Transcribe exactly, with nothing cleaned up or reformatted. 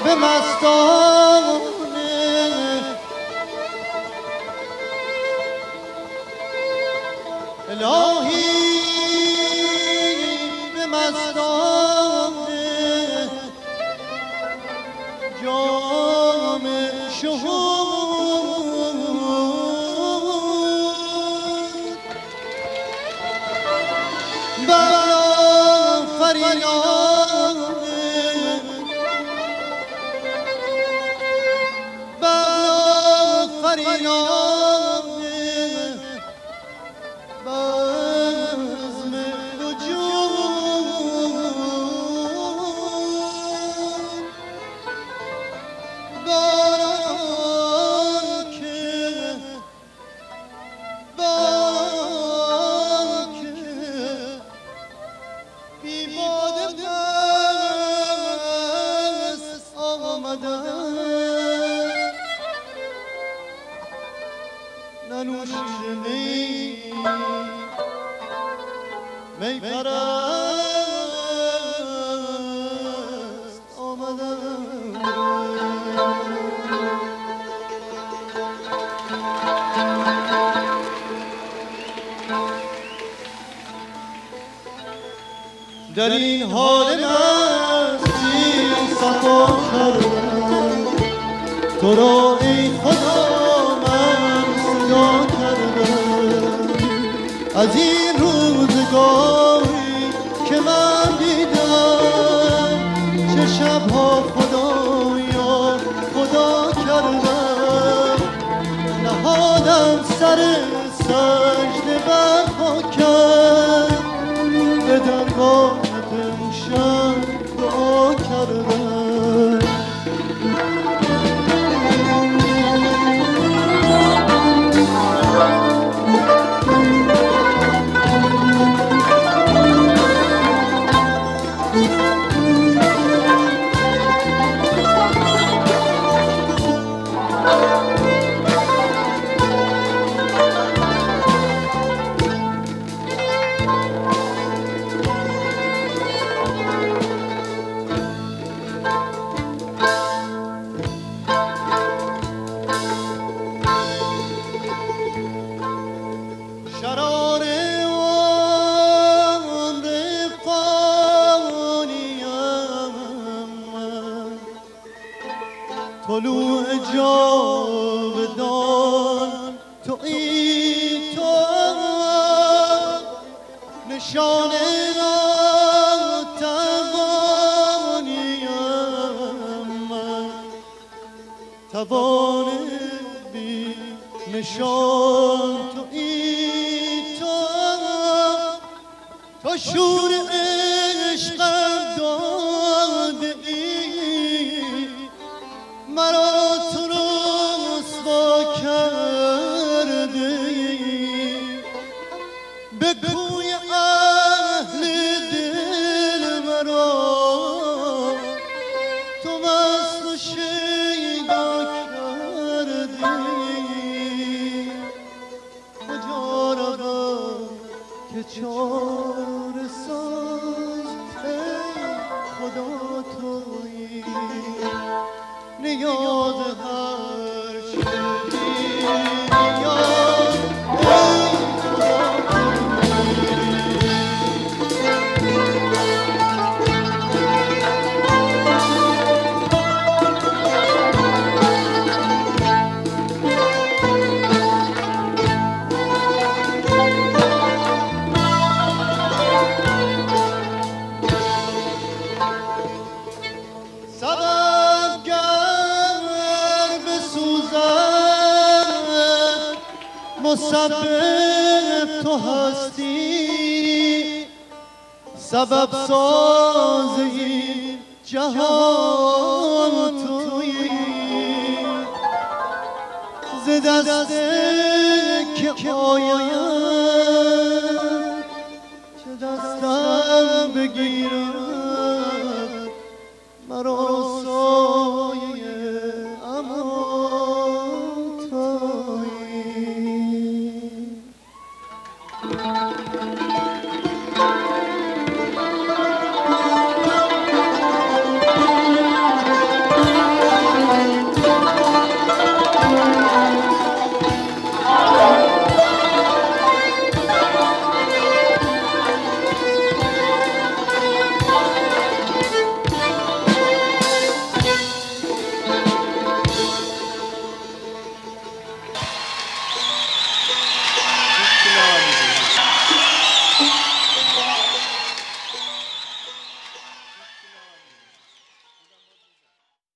به مستانه الهی به مستانه جام شهود بر فریاد بر فریاد بزم وجود باران که باران که بی باده دست آمدن ننوشیده می می پرست آمدن در این حال مستی صفا کردم تو را ای خدا من صدا کردم از این روزگاری که من دیدم چه شبها خدایا خدا کردم نهادم سر سجده بر خاکم به درگاه روشن دعا کردم شرار عمر فانیم من طلوع جاودان تویی تو نشان ناتوانیم من توان بی نشان تویی تو شور عشقم داده ای مرا تو رسوا کرده ای به کوی اهل دل مرا تو مست و شیدا کرده ای کجا روم که چاره ساز ای خدا تویی نیاز هر شدی نیاز ای خدا مسبب تو هستی سبب ساز این جهان تویی ز دست که آیم چه دستم بگیر